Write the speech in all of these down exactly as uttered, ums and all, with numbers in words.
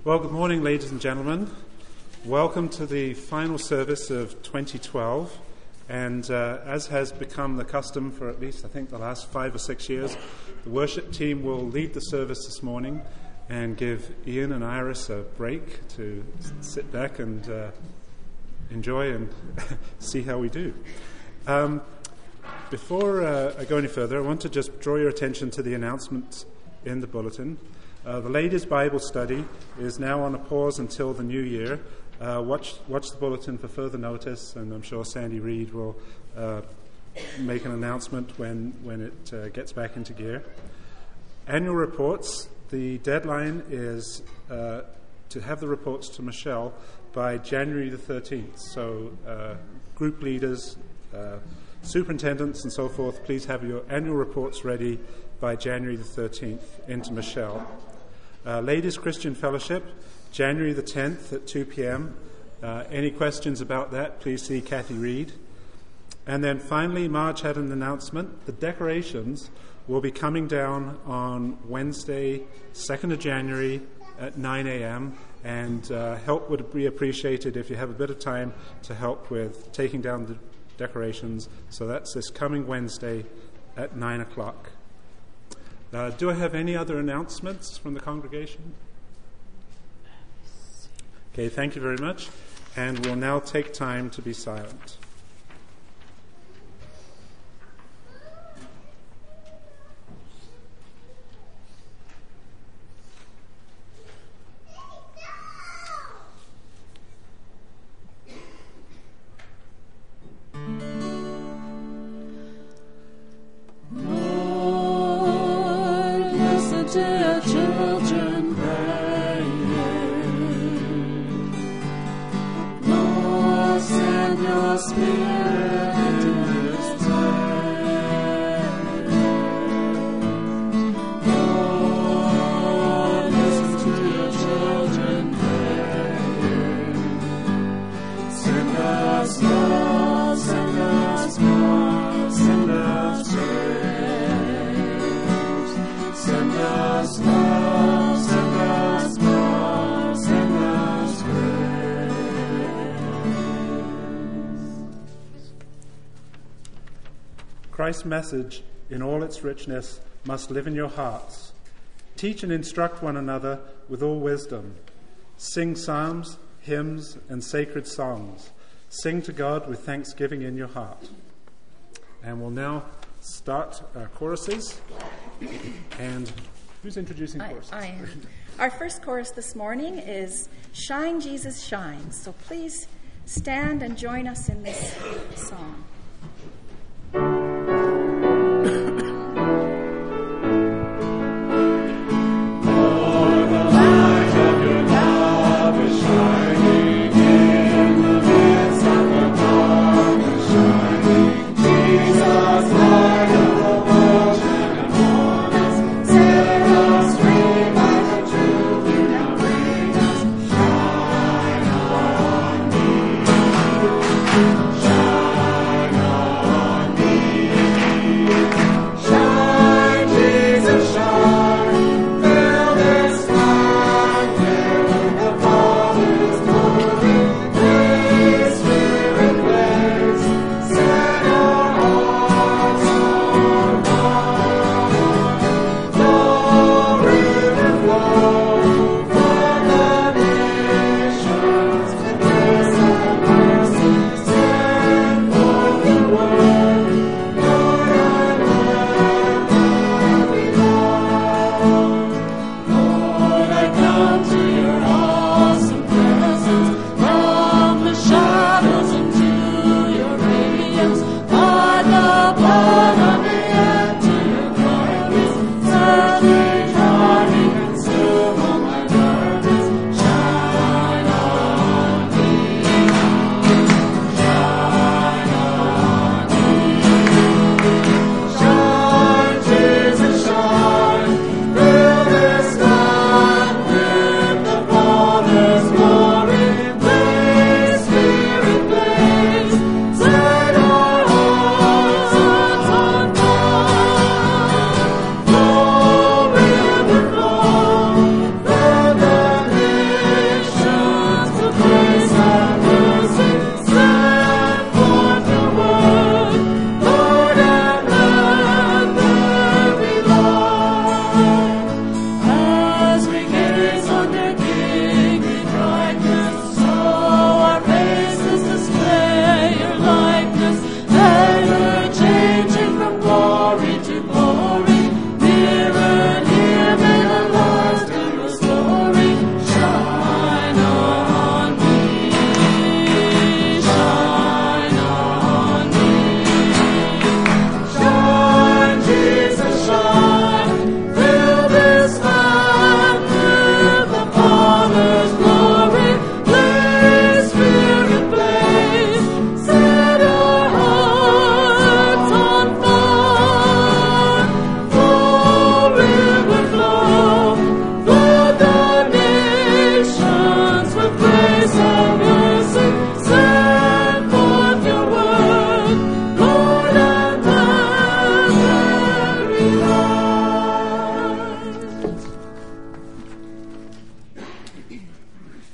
Well, good morning, ladies and gentlemen. Welcome to the final service of twenty twelve. And uh, as has become the custom for at least, I think, the last five or six years, the worship team will lead the service this morning and give Ian and Iris a break to sit back and uh, enjoy and see how we do. Um, before uh, I go any further, I want to just draw your attention to the announcement in the bulletin. Uh, the ladies' Bible study is now on a pause until the new year. Uh, watch, watch the bulletin for further notice, and I'm sure Sandy Reed will uh, make an announcement when, when it uh, gets back into gear. Annual reports, the deadline is uh, to have the reports to Michelle by January the thirteenth. So uh, group leaders, uh, superintendents and so forth, please have your annual reports ready by January the thirteenth into Michelle. Uh, Ladies Christian Fellowship, January the tenth at two p.m. Uh, any questions about that, please see Kathy Reed. And then finally, Marge had an announcement. The decorations will be coming down on Wednesday, second of January at nine a.m. And uh, help would be appreciated if you have a bit of time to help with taking down the decorations. So that's this coming Wednesday at nine o'clock. Uh, do I have any other announcements from the congregation? Okay, thank you very much. And we'll now take time to be silent. Dear children, pray. Lord, send your Spirit in this time. Lord, listen to your children, pray. Send us love, send us more, send us grace. Send us love, send us more, send us grace. Christ's message, in all its richness, must live in your hearts. Teach and instruct one another with all wisdom. Sing psalms, hymns, and sacred songs. Sing to God with thanksgiving in your heart. And we'll now start our choruses. And who's introducing choruses? I, I am. Our first chorus this morning is Shine, Jesus, Shine. So please stand and join us in this song. Shine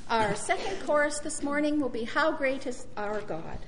Our second chorus this morning will be How Great is Our God.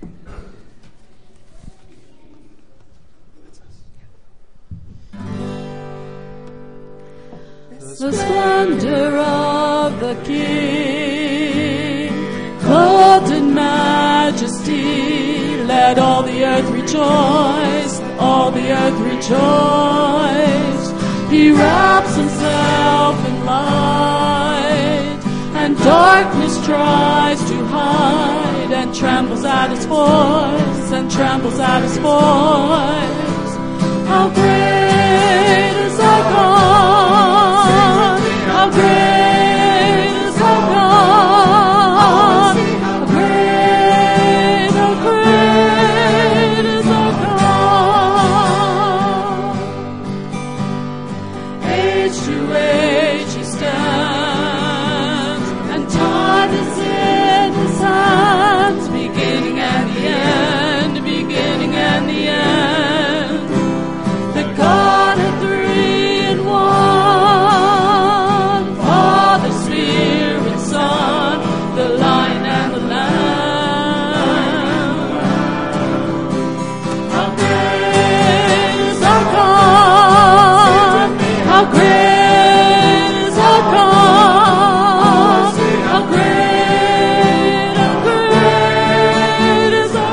The splendor of the King, clothed in majesty, let all the earth rejoice, all the earth rejoice. He wraps himself in light, and darkness tries to hide, and trembles at his voice, and trembles at his voice. How great is our God! How great is our God! How great, how great is our God! Age to age he stands, and time is in his hands, beginning and the end, beginning and the end. The God of three in one, Father, Spirit, Son, the Lion and the Lamb. How great is our God! How great is our God! How great, how great is our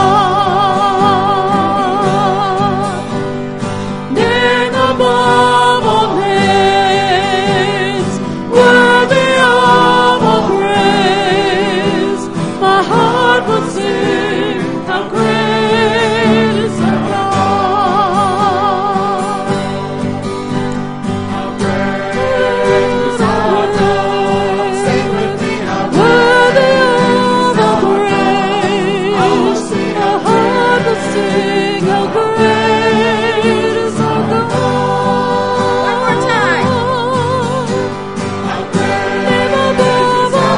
God! Name above all names, worthy of all praise. My heart will sing, how great is our God. How great is our God. Sing with me, how worthy of all praise. I will sing, my heart will sing, how great is our God. One more time. How great name above all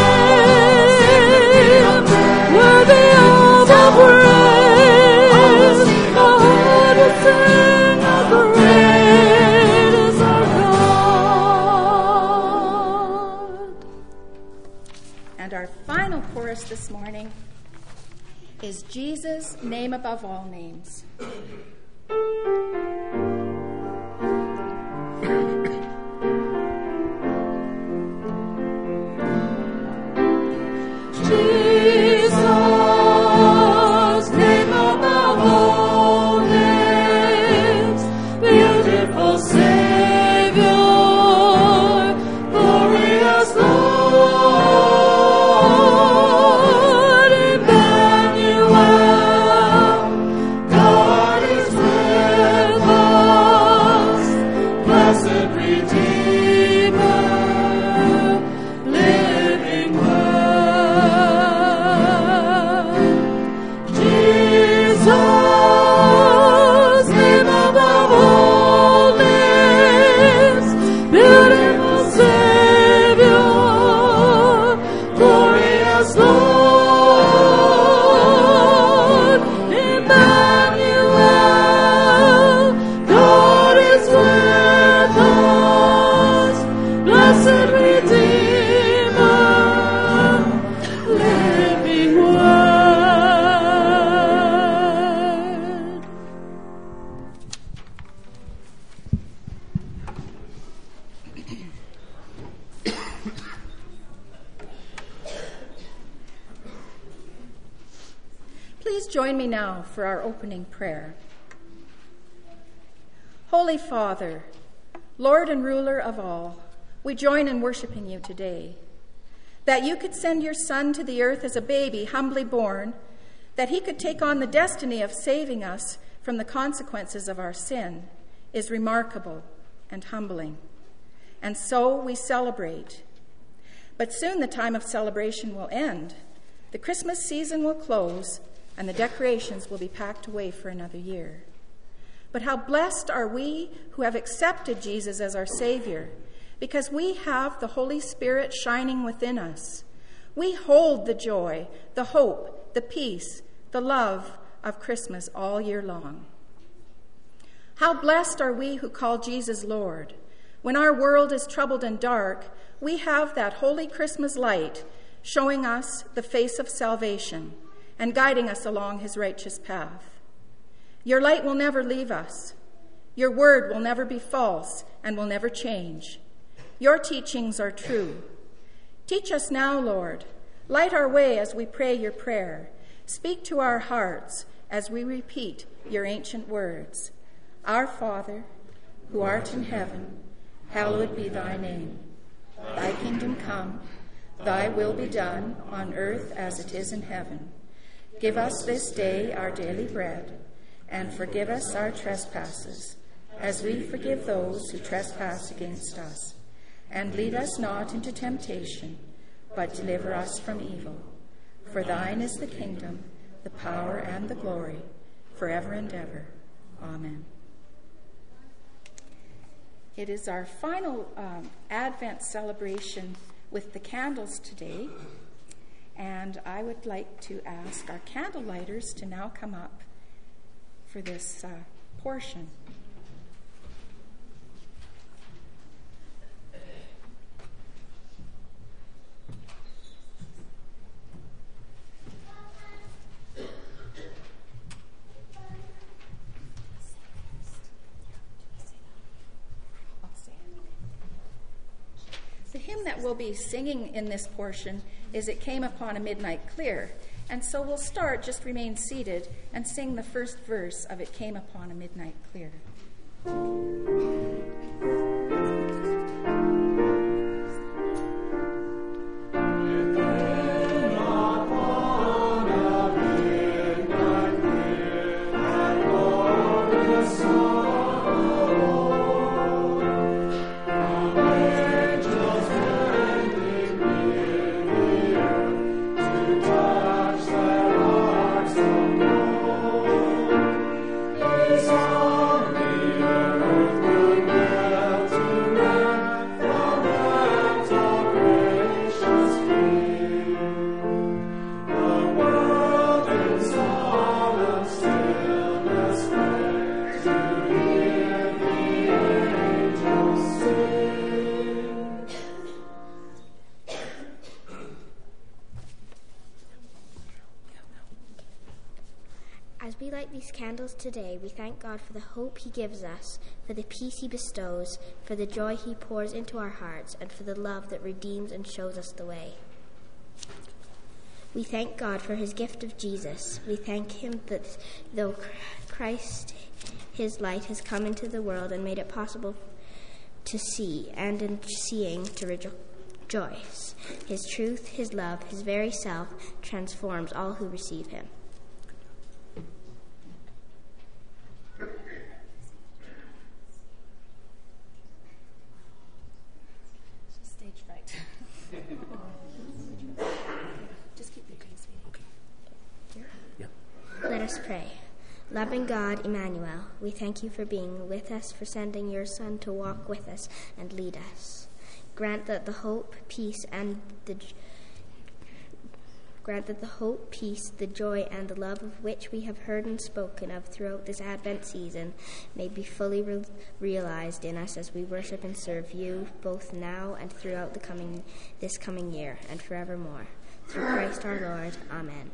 names, worthy of all praise. My heart will sing, how great is our God. And our final chorus this morning is Jesus, name above all names. Jesus, name above all names, beautiful Savior, glorious Lord, Emmanuel, God is with us, blessed Redeemer, living Word. Jesus, name above all names, beautiful Savior, glorious Lord, Emmanuel, God is with us, blessed Redeemer, living Word. Please join me now for our opening prayer. Holy Father, Lord and ruler of all, we join in worshiping you today. That you could send your Son to the earth as a baby, humbly born, that he could take on the destiny of saving us from the consequences of our sin, is remarkable and humbling. And so we celebrate. But soon the time of celebration will end. The Christmas season will close, and the decorations will be packed away for another year. But how blessed are we who have accepted Jesus as our Savior, because we have the Holy Spirit shining within us. We hold the joy, the hope, the peace, the love of Christmas all year long. How blessed are we who call Jesus Lord. When our world is troubled and dark, we have that holy Christmas light showing us the face of salvation and guiding us along his righteous path. Your light will never leave us. Your word will never be false and will never change. Your teachings are true. Teach us now, Lord. Light our way as we pray your prayer. Speak to our hearts as we repeat your ancient words. Our Father, who art in heaven, hallowed be thy name. Thy kingdom come, thy will be done on earth as it is in heaven. Give us this day our daily bread, and forgive us our trespasses, as we forgive those who trespass against us. And lead us not into temptation, but deliver us from evil. For thine is the kingdom, the power, and the glory, forever and ever. Amen. It is our final um, Advent celebration with the candles today, and I would like to ask our candle lighters to now come up for this uh, portion. The hymn that we'll be singing in this portion is It Came Upon a Midnight Clear. And so we'll start, just remain seated, and sing the first verse of It Came Upon a Midnight Clear. As we light these candles today, we thank God for the hope he gives us, for the peace he bestows, for the joy he pours into our hearts, and for the love that redeems and shows us the way. We thank God for his gift of Jesus. We thank him that though Christ, his light, has come into the world and made it possible to see, and in seeing to rejoice. His truth, his love, his very self transforms all who receive him. Let us pray. Loving God, Emmanuel, we thank you for being with us, for sending your Son to walk with us and lead us. Grant that the hope, peace, and the grant that the hope, peace, the joy, and the love of which we have heard and spoken of throughout this Advent season may be fully re- realized in us as we worship and serve you, both now and throughout the coming this coming year and forevermore. Through Christ our Lord. Amen.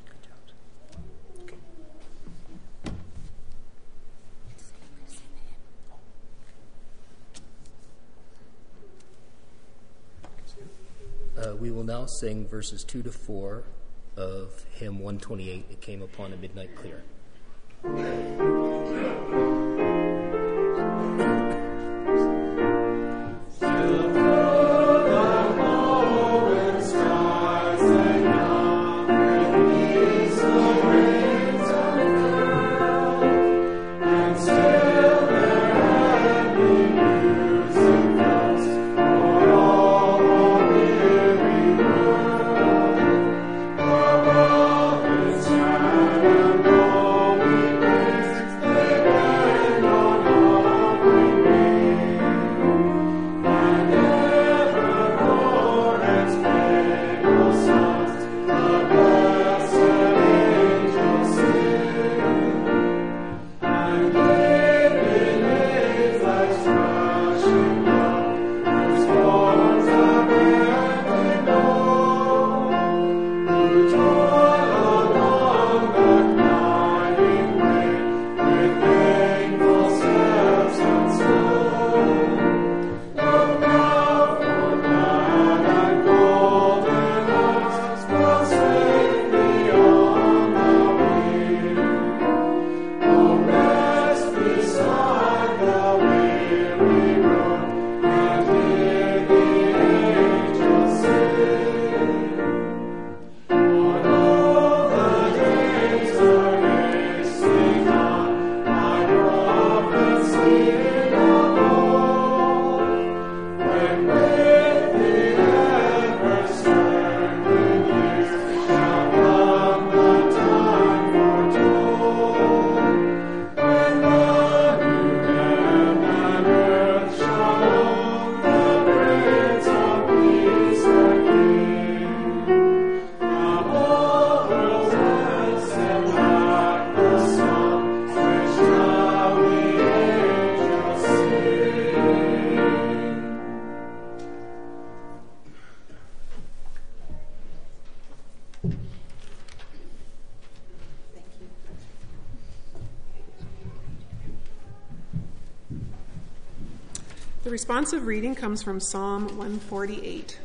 Uh, we will now sing verses two to four of hymn one twenty-eight, It Came Upon a Midnight Clear. Thank you. The responsive reading comes from Psalm one forty-eight.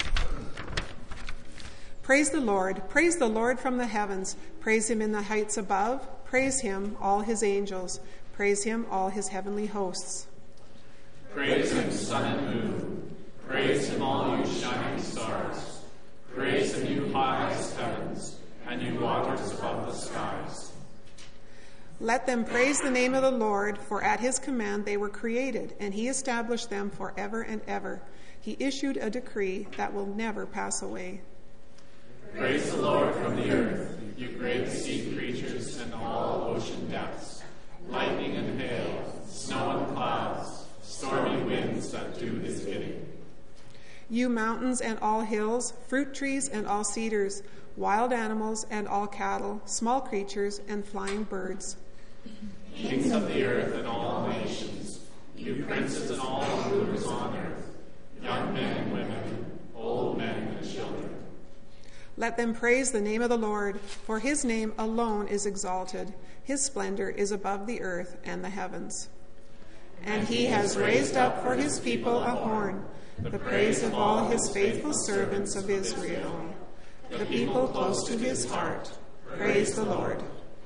Praise the Lord. Praise the Lord from the heavens. Praise him in the heights above. Praise him, all his angels. Praise him, all his heavenly hosts. Praise him, sun and moon. Praise him, all you shining stars. Praise him, you highest heavens, and you waters above the skies. Let them praise the name of the Lord, for at his command they were created, and he established them forever and ever. He issued a decree that will never pass away. Praise the Lord from the earth, you great sea creatures and all ocean depths, lightning and hail, snow and clouds, stormy winds that do his bidding. You mountains and all hills, fruit trees and all cedars, wild animals and all cattle, small creatures and flying birds. Kings of the earth and all nations, you princes and all rulers on earth, young men and women, old men and children. Let them praise the name of the Lord, for his name alone is exalted. His splendor is above the earth and the heavens. And he has raised up for his people a horn, the praise of all his faithful servants of Israel, the people close to his heart. Praise the Lord.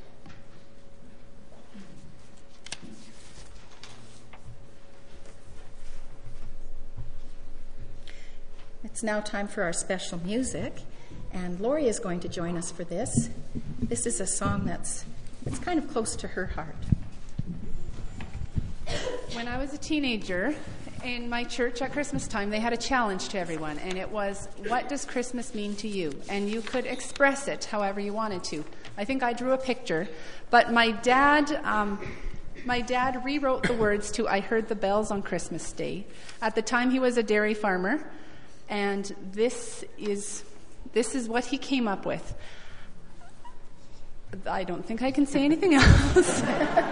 It's now time for our special music, and Lori is going to join us for this. This is a song that's it's kind of close to her heart. When I was a teenager, in my church at Christmas time, they had a challenge to everyone, and it was, what does Christmas mean to you? And you could express it however you wanted to. I think I drew a picture, but my dad... Um, My dad rewrote the words to I Heard the Bells on Christmas Day. At the time, he was a dairy farmer, and this is this is what he came up with. I don't think I can say anything else.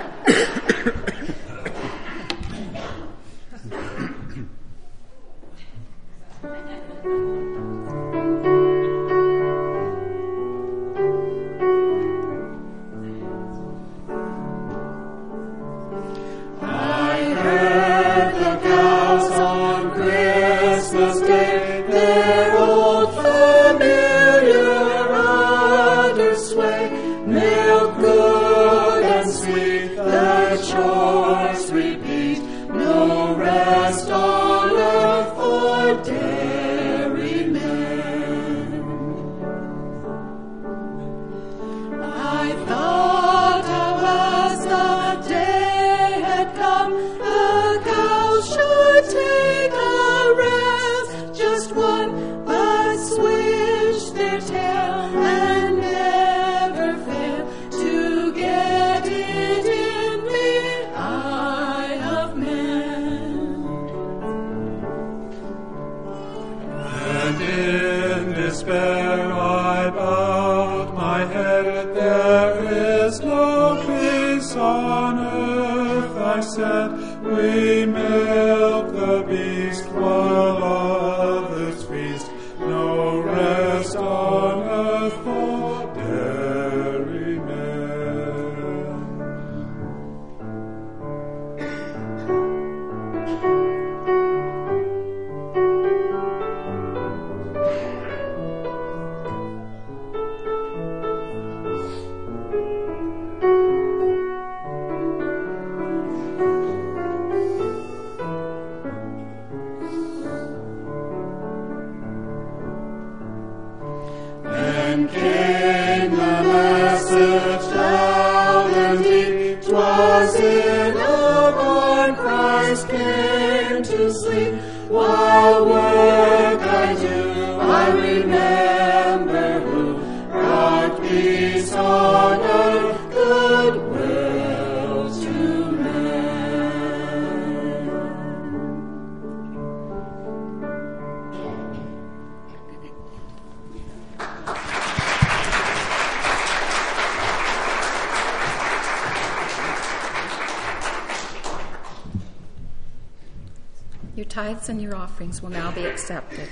Your tithes and your offerings will now be accepted.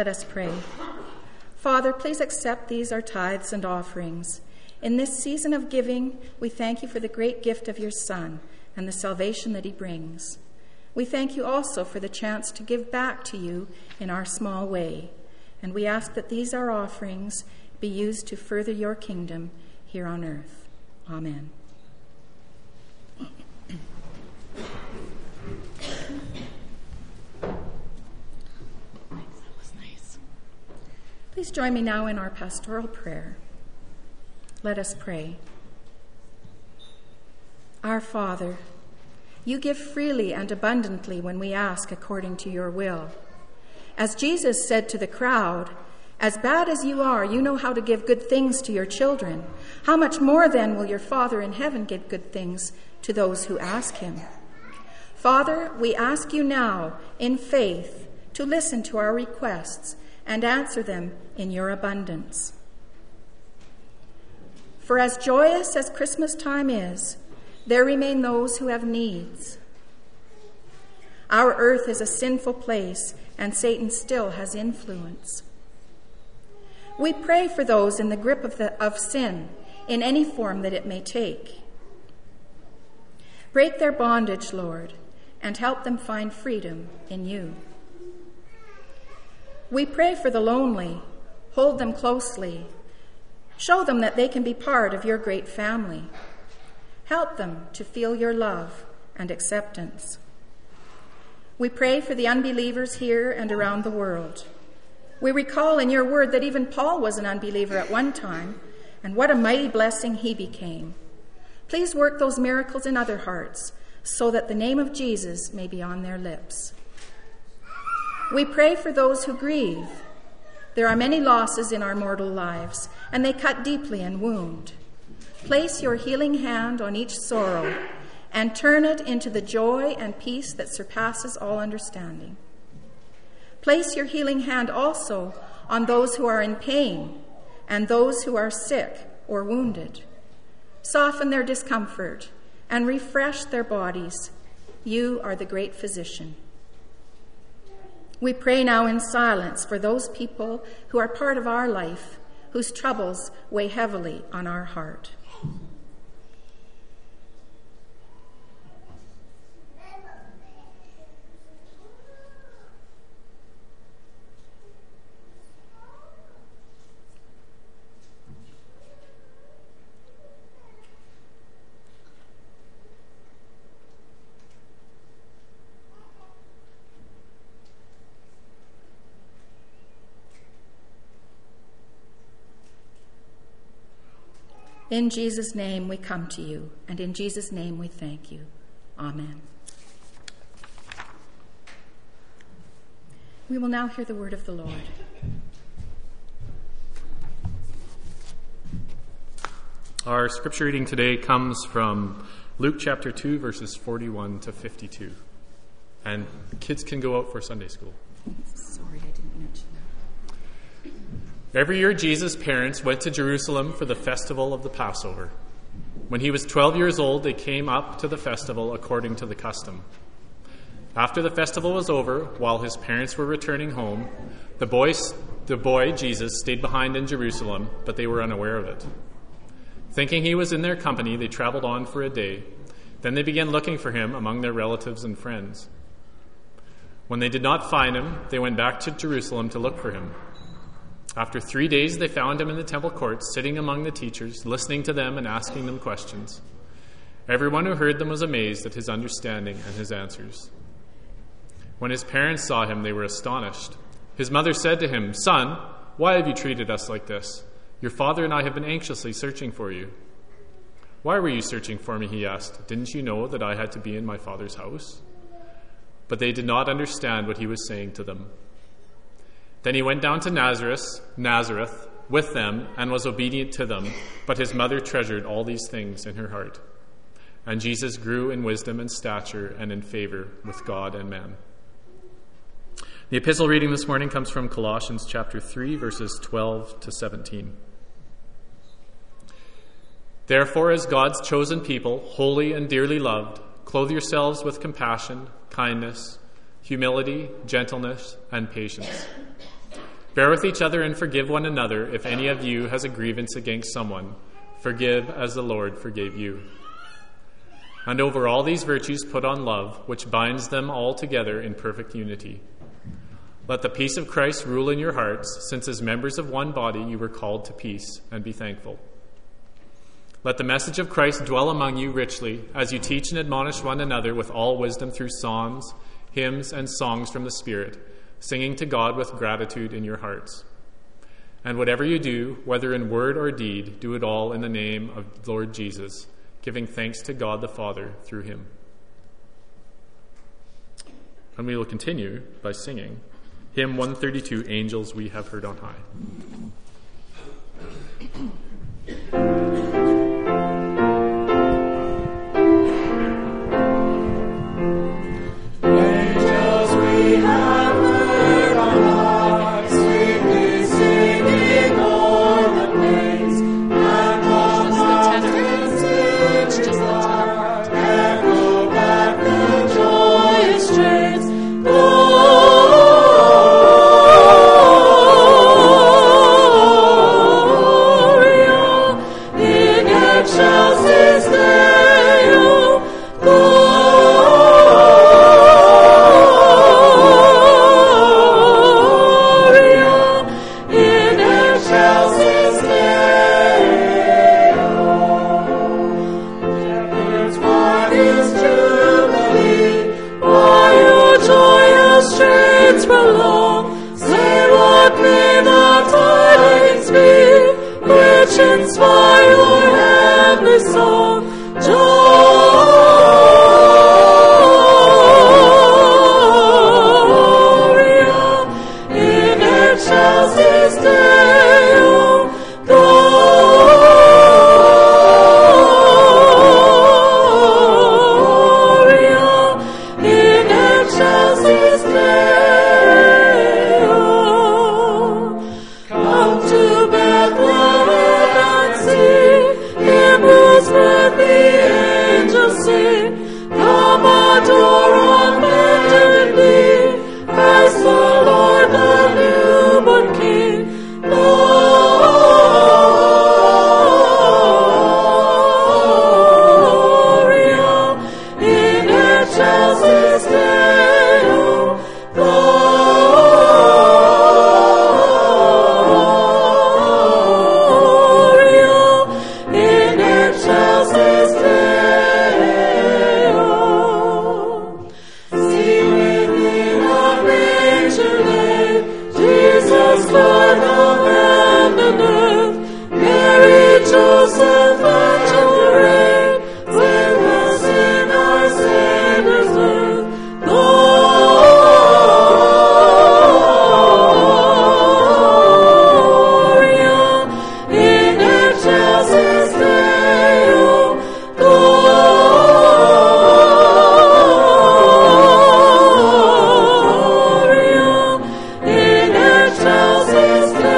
Let us pray. Father, please accept these our tithes and offerings. In this season of giving, we thank you for the great gift of your Son and the salvation that he brings. We thank you also for the chance to give back to you in our small way. And we ask that these our offerings be used to further your kingdom here on earth. Amen. Please join me now in our pastoral prayer. Let us pray. Our Father, you give freely and abundantly when we ask according to your will. As Jesus said to the crowd, "As bad as you are, you know how to give good things to your children. How much more then will your Father in heaven give good things to those who ask him?" Father, we ask you now in faith to listen to our requests and answer them in your abundance. For as joyous as Christmas time is, there remain those who have needs. Our earth is a sinful place, and Satan still has influence. We pray for those in the grip of, the, of sin, in any form that it may take. Break their bondage, Lord, and help them find freedom in you. We pray for the lonely. Hold them closely. Show them that they can be part of your great family. Help them to feel your love and acceptance. We pray for the unbelievers here and around the world. We recall in your word that even Paul was an unbeliever at one time, and what a mighty blessing he became. Please work those miracles in other hearts so that the name of Jesus may be on their lips. We pray for those who grieve. There are many losses in our mortal lives, and they cut deeply and wound. Place your healing hand on each sorrow and turn it into the joy and peace that surpasses all understanding. Place your healing hand also on those who are in pain and those who are sick or wounded. Soften their discomfort and refresh their bodies. You are the great physician. We pray now in silence for those people who are part of our life, whose troubles weigh heavily on our heart. In Jesus' name we come to you, and in Jesus' name we thank you. Amen. We will now hear the word of the Lord. Our scripture reading today comes from Luke chapter two, verses forty-one to fifty-two. And kids can go out for Sunday school. Sorry, I didn't mention that. Every year, Jesus' parents went to Jerusalem for the festival of the Passover. When he was twelve years old, they came up to the festival according to the custom. After the festival was over, while his parents were returning home, the boy, the boy, Jesus, stayed behind in Jerusalem, but they were unaware of it. Thinking he was in their company, they traveled on for a day. Then they began looking for him among their relatives and friends. When they did not find him, they went back to Jerusalem to look for him. After three days, they found him in the temple courts, sitting among the teachers, listening to them and asking them questions. Everyone who heard them was amazed at his understanding and his answers. When his parents saw him, they were astonished. His mother said to him, "Son, why have you treated us like this? Your father and I have been anxiously searching for you." "Why were you searching for me?" he asked. "Didn't you know that I had to be in my father's house?" But they did not understand what he was saying to them. Then he went down to Nazareth, Nazareth with them and was obedient to them, but his mother treasured all these things in her heart. And Jesus grew in wisdom and stature and in favor with God and man. The epistle reading this morning comes from Colossians chapter three, verses twelve to seventeen. Therefore, as God's chosen people, holy and dearly loved, clothe yourselves with compassion, kindness, humility, gentleness, and patience. Bear with each other and forgive one another. If any of you has a grievance against someone, forgive as the Lord forgave you. And over all these virtues put on love, which binds them all together in perfect unity. Let the peace of Christ rule in your hearts, since as members of one body you were called to peace, and be thankful. Let the message of Christ dwell among you richly, as you teach and admonish one another with all wisdom through psalms, hymns, and songs from the Spirit, singing to God with gratitude in your hearts. And whatever you do, whether in word or deed, do it all in the name of the Lord Jesus, giving thanks to God the Father through him. And we will continue by singing hymn one thirty-two, Angels We Have Heard on High. Angels we have heard on high, sweetly singing o'er the plains, and the mountains in his light, echo back the joyous strains. Inspire your heavenly song, Gloria in excelsis Deo, Gloria in excelsis Deo. Come to Bethlehem, him whose birth the angels sing, come adore on bended knee, as the Lord the newborn King. Gloria in excelsis Deo, Joseph and Jane, with us in our Savior's birth. Gloria in excelsis Deo, Gloria in excelsis Deo.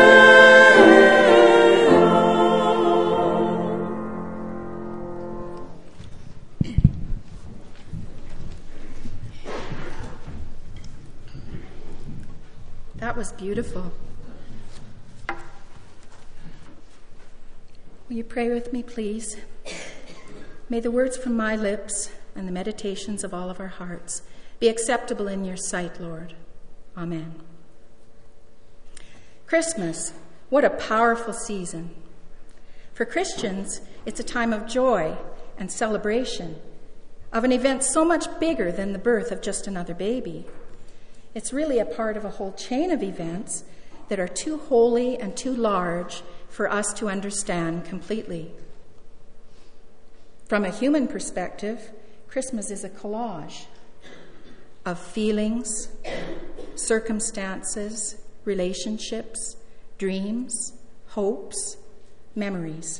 That was beautiful. Will you pray with me, please? May the words from my lips and the meditations of all of our hearts be acceptable in your sight, Lord. Amen. Christmas, what a powerful season. For Christians, it's a time of joy and celebration, of an event so much bigger than the birth of just another baby. It's really a part of a whole chain of events that are too holy and too large for us to understand completely. From a human perspective, Christmas is a collage of feelings, circumstances, relationships, dreams, hopes, memories.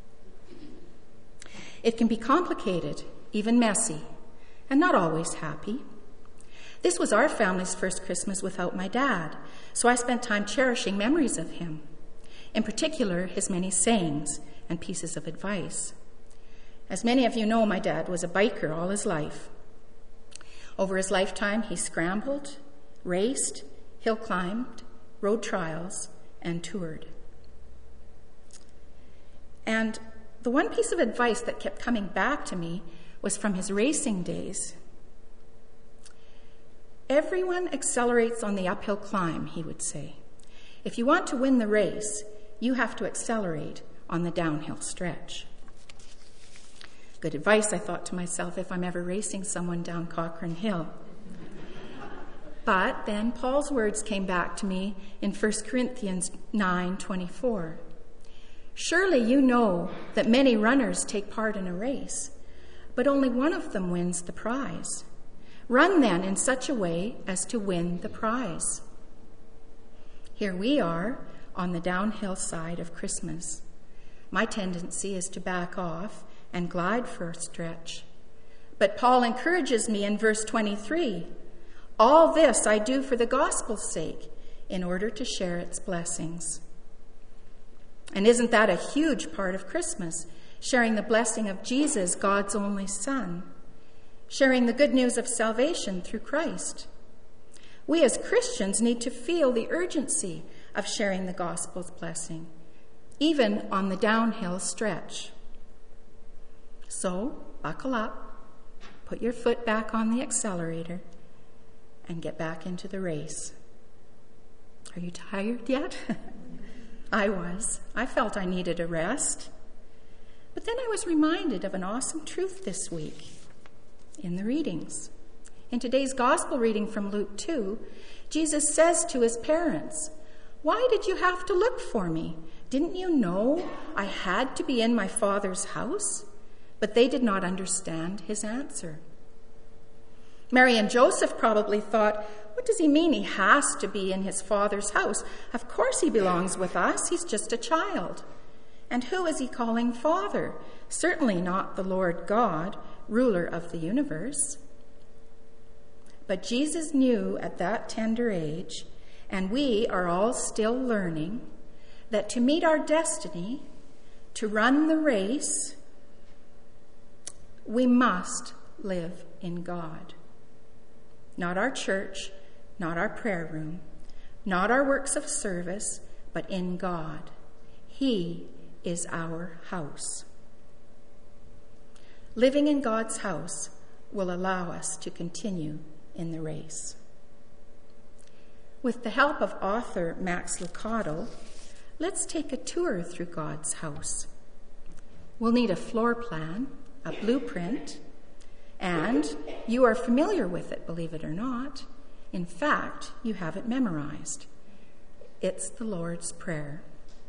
It can be complicated, even messy, and not always happy. This was our family's first Christmas without my dad, so I spent time cherishing memories of him, in particular his many sayings and pieces of advice. As many of you know, my dad was a biker all his life. Over his lifetime, he scrambled, raced, hill climbed, rode trials, and toured. And the one piece of advice that kept coming back to me was from his racing days. Everyone accelerates on the uphill climb, he would say. If you want to win the race, you have to accelerate on the downhill stretch. Good advice, I thought to myself, if I'm ever racing someone down Cochrane Hill. But then Paul's words came back to me in First Corinthians nine twenty-four. Surely you know that many runners take part in a race, but only one of them wins the prize. Run then in such a way as to win the prize. Here we are on the downhill side of Christmas. My tendency is to back off and glide for a stretch. But Paul encourages me in verse twenty-three. All this I do for the gospel's sake, in order to share its blessings. And isn't that a huge part of Christmas? Sharing the blessing of Jesus, God's only Son. Sharing the good news of salvation through Christ. We as Christians need to feel the urgency of sharing the gospel's blessing, even on the downhill stretch. So, buckle up, put your foot back on the accelerator, and get back into the race. Are you tired yet? I was. I felt I needed a rest. But then I was reminded of an awesome truth this week in the readings. In today's gospel reading from Luke two, Jesus says to his parents, "Why did you have to look for me? Didn't you know I had to be in my Father's house?" But they did not understand his answer. Mary and Joseph probably thought, what does he mean he has to be in his Father's house? Of course he belongs with us. He's just a child. And who is he calling Father? Certainly not the Lord God, ruler of the universe. But Jesus knew at that tender age, and we are all still learning, that to meet our destiny, to run the race, we must live in God. Not our church, not our prayer room, not our works of service, but in God. He is our house. Living in God's house will allow us to continue in the race. With the help of author Max Lucado, let's take a tour through God's house. We'll need a floor plan, a blueprint, and you are familiar with it, believe it or not. In fact, you have it memorized. It's the Lord's Prayer.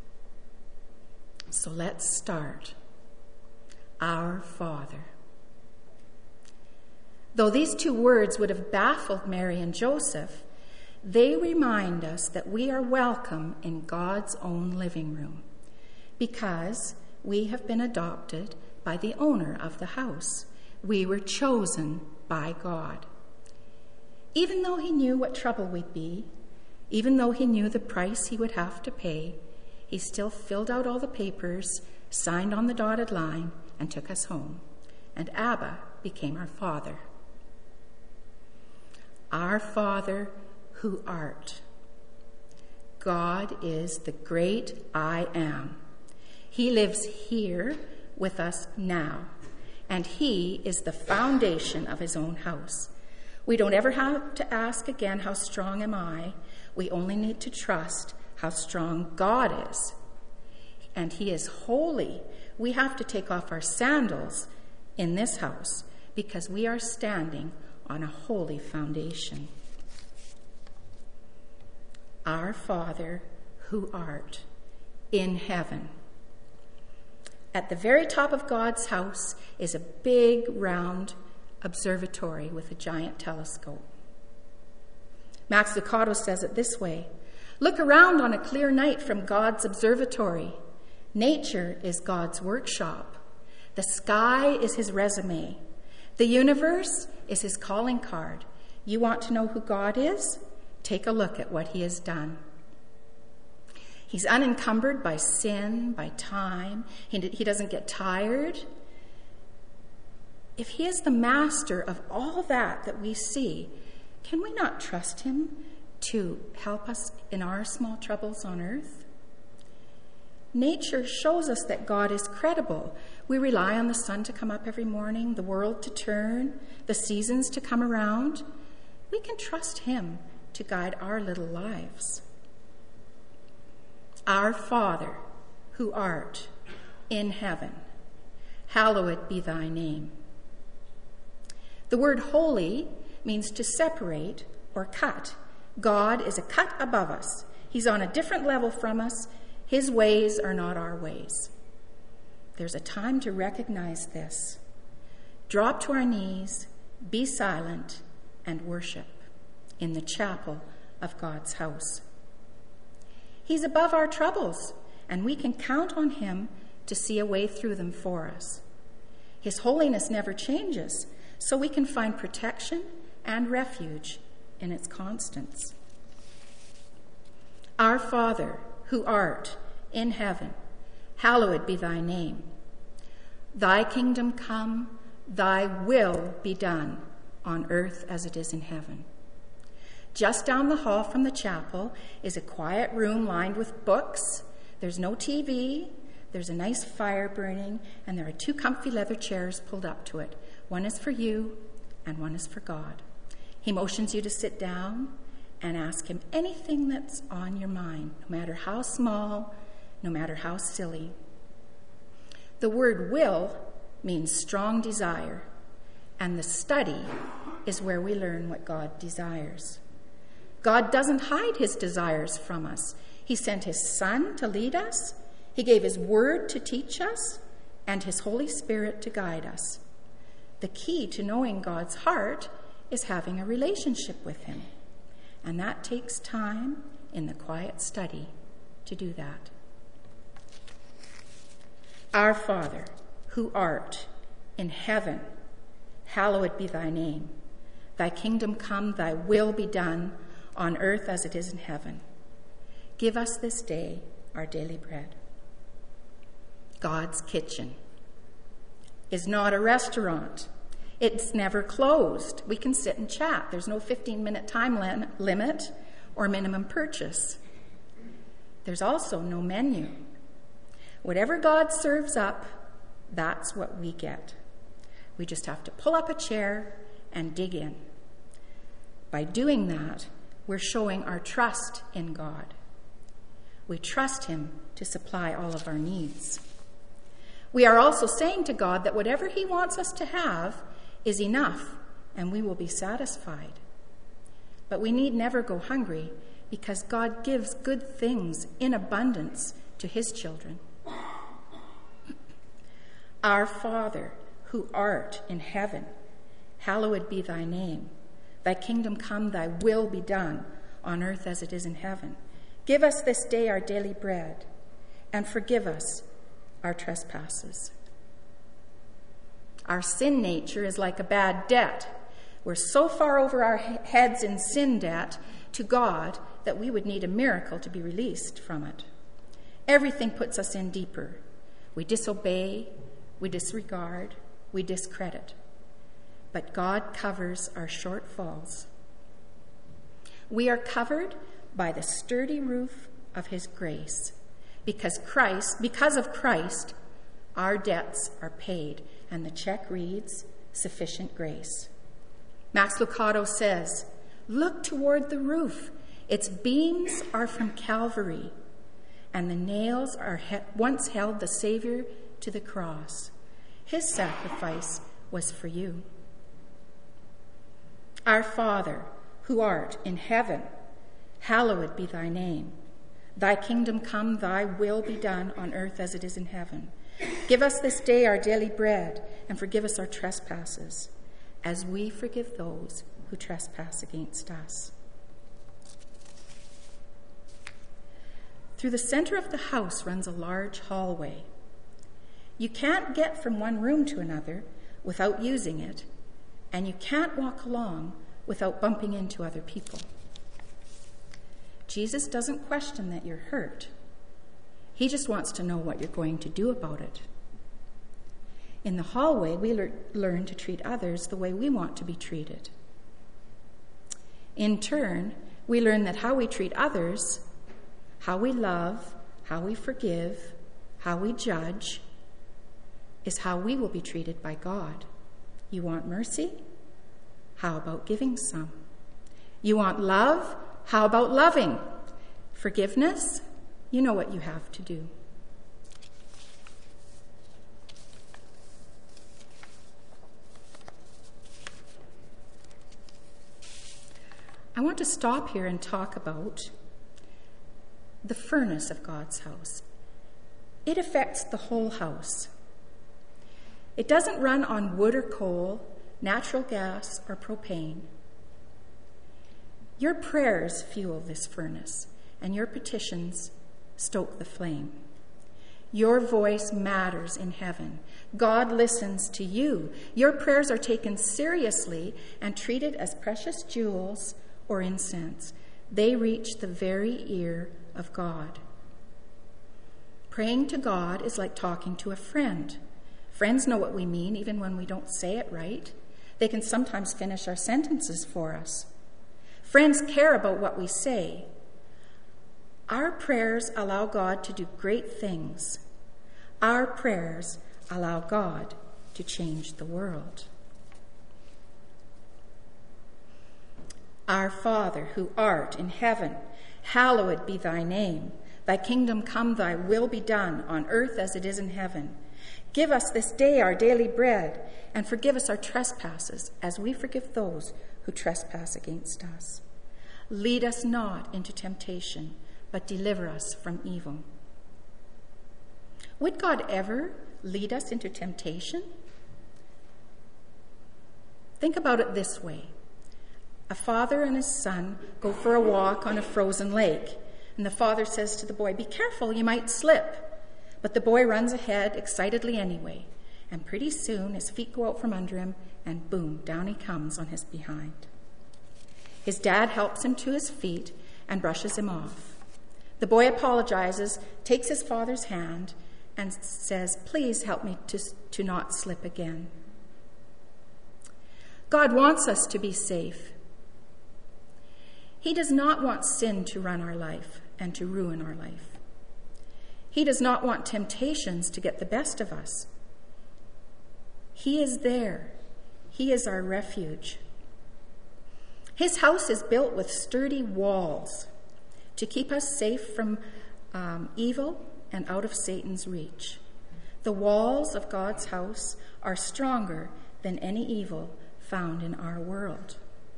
So let's start. Our Father. Though these two words would have baffled Mary and Joseph, they remind us that we are welcome in God's own living room because we have been adopted by the owner of the house. We were chosen by God. Even though he knew what trouble we'd be, even though he knew the price he would have to pay, he still filled out all the papers, signed on the dotted line, and took us home. And Abba became our Father. Our Father who art. God is the great I am. He lives here with us now, and he is the foundation of his own house. We don't ever have to ask again, how strong am I? We only need to trust how strong God is. And he is holy. We have to take off our sandals in this house because we are standing on a holy foundation. Our Father who art in heaven. At the very top of God's house is a big, round observatory with a giant telescope. Max Lucado says it this way: look around on a clear night from God's observatory. Nature is God's workshop. The sky is his resume. The universe is his calling card. You want to know who God is? Take a look at what he has done. He's unencumbered by sin, by time. He, he doesn't get tired. If he is the master of all that that we see, can we not trust him to help us in our small troubles on earth? Nature shows us that God is credible. We rely on the sun to come up every morning, the world to turn, the seasons to come around. We can trust him to guide our little lives. Our Father, who art in heaven, hallowed be thy name. The word holy means to separate or cut. God is a cut above us. He's on a different level from us. His ways are not our ways. There's a time to recognize this. Drop to our knees, be silent, and worship in the chapel of God's house. He's above our troubles, and we can count on him to see a way through them for us. His holiness never changes, so we can find protection and refuge in its constants. Our Father, who art in heaven, hallowed be thy name. Thy kingdom come, thy will be done on earth as it is in heaven. Just down the hall from the chapel is a quiet room lined with books. There's no T V. There's a nice fire burning, and there are two comfy leather chairs pulled up to it. One is for you, and one is for God. He motions you to sit down and ask him anything that's on your mind, no matter how small, no matter how silly. The word will means strong desire, and the study is where we learn what God desires. God doesn't hide his desires from us. He sent his Son to lead us. He gave his word to teach us, and his Holy Spirit to guide us. The key to knowing God's heart is having a relationship with him, and that takes time in the quiet study to do that. Our Father, who art in heaven, hallowed be thy name. Thy kingdom come, thy will be done on earth as it is in heaven. Give us this day our daily bread. God's kitchen is not a restaurant. It's never closed. We can sit and chat. There's no fifteen-minute time lim- limit or minimum purchase. There's also no menu. Whatever God serves up, that's what we get. We just have to pull up a chair and dig in. By doing that, we're showing our trust in God. We trust him to supply all of our needs. We are also saying to God that whatever he wants us to have is enough, and we will be satisfied. But we need never go hungry, because God gives good things in abundance to his children. Our Father, who art in heaven, hallowed be thy name. Thy kingdom come, thy will be done on earth as it is in heaven. Give us this day our daily bread, and forgive us our trespasses. Our sin nature is like a bad debt. We're so far over our heads in sin debt to God that we would need a miracle to be released from it. Everything puts us in deeper. We disobey, we disregard, we discredit. But God covers our shortfalls. We are covered by the sturdy roof of his grace. Because Christ, because of Christ, our debts are paid, and the check reads, sufficient grace. Max Lucado says, look toward the roof. Its beams are from Calvary, and the nails are he- once held the Savior to the cross. His sacrifice was for you. Our Father, who art in heaven, hallowed be thy name. Thy kingdom come, thy will be done on earth as it is in heaven. Give us this day our daily bread, and forgive us our trespasses, as we forgive those who trespass against us. Through the center of the house runs a large hallway. You can't get from one room to another without using it, and you can't walk along without bumping into other people. Jesus doesn't question that you're hurt. He just wants to know what you're going to do about it. In the hallway, we le- learn to treat others the way we want to be treated. In turn, we learn that how we treat others, how we love, how we forgive, how we judge, is how we will be treated by God. You want mercy? How about giving some? You want love? How about loving? Forgiveness? You know what you have to do. I want to stop here and talk about the furnace of God's house. It affects the whole house. It doesn't run on wood or coal, natural gas or propane. Your prayers fuel this furnace, and your petitions stoke the flame. Your voice matters in heaven. God listens to you. Your prayers are taken seriously and treated as precious jewels or incense. They reach the very ear of God. Praying to God is like talking to a friend. Friends know what we mean even when we don't say it right. They can sometimes finish our sentences for us. Friends care about what we say. Our prayers allow God to do great things. Our prayers allow God to change the world. Our Father, who art in heaven, hallowed be thy name. Thy kingdom come, thy will be done, on earth as it is in heaven. Give us this day our daily bread, and forgive us our trespasses, as we forgive those who trespass against us. Lead us not into temptation, but deliver us from evil. Would God ever lead us into temptation? Think about it this way. A father and his son go for a walk on a frozen lake, and the father says to the boy, "Be careful, you might slip." But the boy runs ahead excitedly anyway, and pretty soon his feet go out from under him, and boom, down he comes on his behind. His dad helps him to his feet and brushes him off. The boy apologizes, takes his father's hand, and says, "Please help me to, to not slip again." God wants us to be safe. He does not want sin to run our life and to ruin our life. He does not want temptations to get the best of us. He is there. He is our refuge. His house is built with sturdy walls to keep us safe from um, evil and out of Satan's reach. The walls of God's house are stronger than any evil found in our world.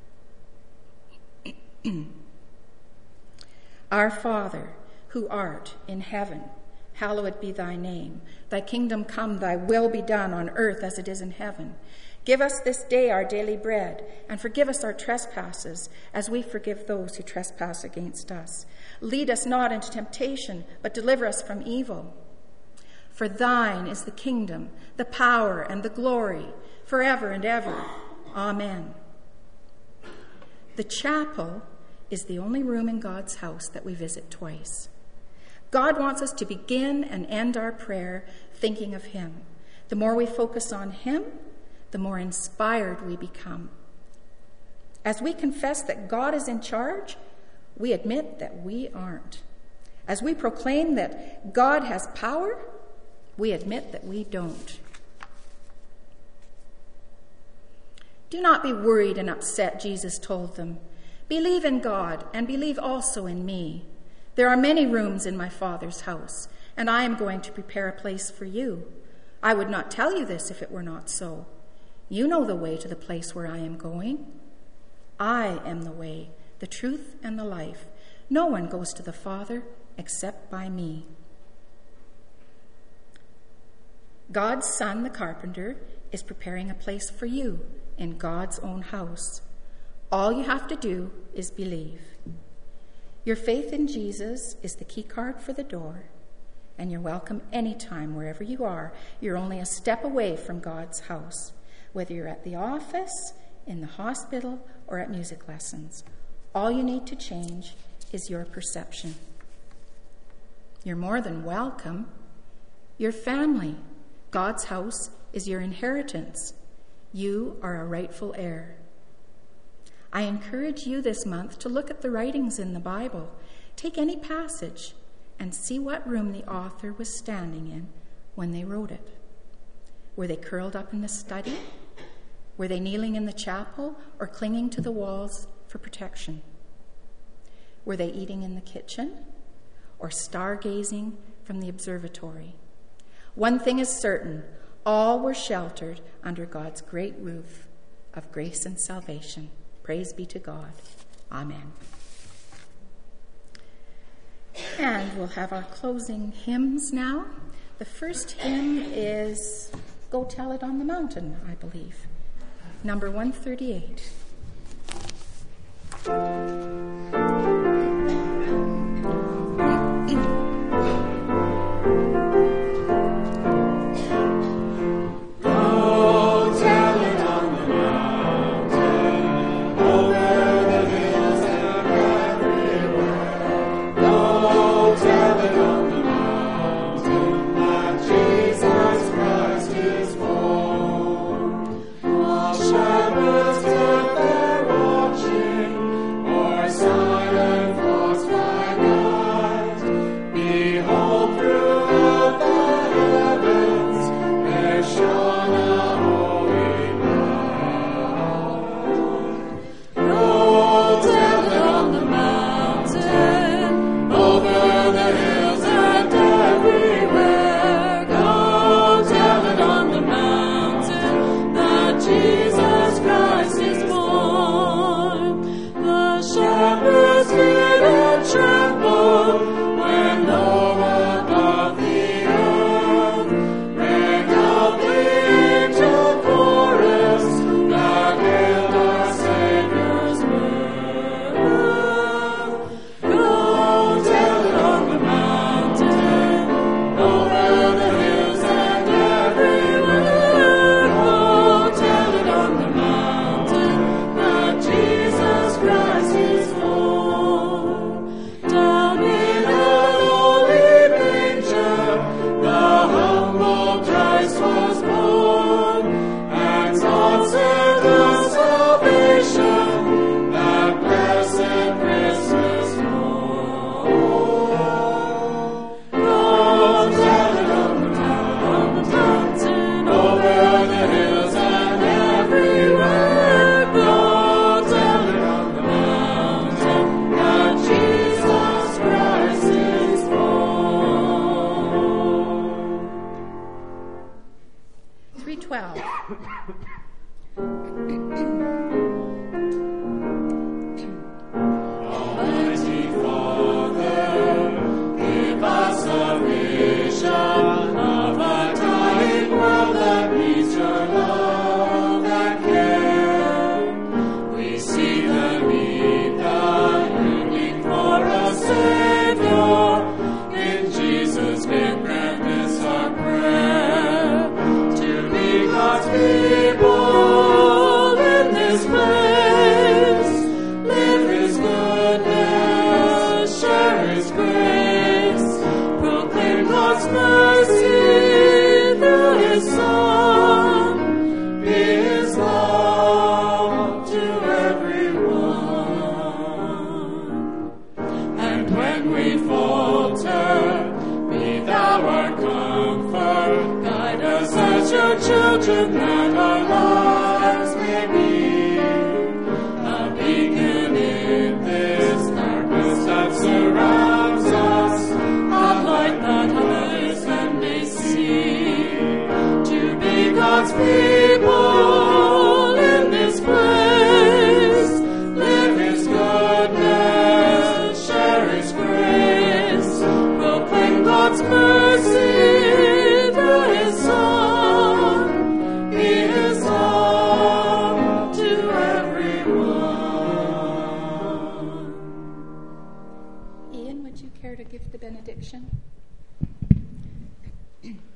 Our Father, who art in heaven, hallowed be thy name. Thy kingdom come, thy will be done on earth as it is in heaven. Give us this day our daily bread, and forgive us our trespasses, as we forgive those who trespass against us. Lead us not into temptation, but deliver us from evil. For thine is the kingdom, the power, and the glory, forever and ever. Amen. The chapel is the only room in God's house that we visit twice. God wants us to begin and end our prayer thinking of him. The more we focus on him, the more inspired we become. As we confess that God is in charge, we admit that we aren't. As we proclaim that God has power, we admit that we don't. Do not be worried and upset, Jesus told them. Believe in God and believe also in me. There are many rooms in my Father's house, and I am going to prepare a place for you. I would not tell you this if it were not so. You know the way to the place where I am going. I am the way, the truth, and the life. No one goes to the Father except by me. God's Son, the carpenter, is preparing a place for you in God's own house. All you have to do is believe. Your faith in Jesus is the key card for the door, and you're welcome anytime, wherever you are. You're only a step away from God's house, whether you're at the office, in the hospital, or at music lessons. All you need to change is your perception. You're more than welcome. Your family, God's house, is your inheritance. You are a rightful heir. I encourage you this month to look at the writings in the Bible. Take any passage and see what room the author was standing in when they wrote it. Were they curled up in the study? Were they kneeling in the chapel or clinging to the walls for protection? Were they eating in the kitchen or stargazing from the observatory? One thing is certain, all were sheltered under God's great roof of grace and salvation. Praise be to God. Amen. And we'll have our closing hymns now. The first hymn is Go Tell It on the Mountain, I believe. Number one thirty-eight. Ian, would you care to give the benediction?